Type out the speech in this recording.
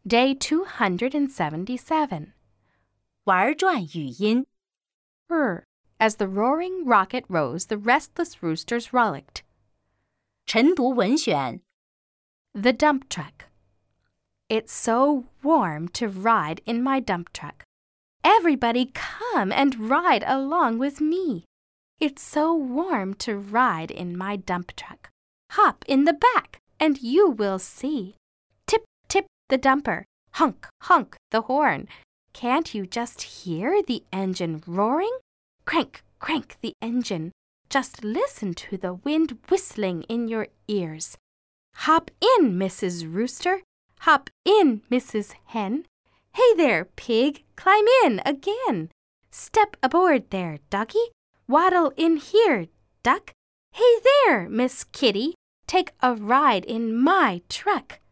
Day 277. 玩转语音 As the roaring rocket rose, the restless roosters rollicked. 晨读文选 The dump truck. It's so warm to ride in my dump truck. Everybody come and ride along with me. It's so warm to ride in my dump truck. Hop in the back and you will see. Tip, tip the dumper. Honk, honk the horn. Can't you just hear the engine roaring? Crank, crank the engine. Just listen to the wind whistling in your ears. Hop in, Mrs. Rooster. Hop in, Mrs. Hen. Hey there, pig, climb in again. Step aboard there, ducky. Waddle in here, duck. Hey there, Miss Kitty. Take a ride in my truck.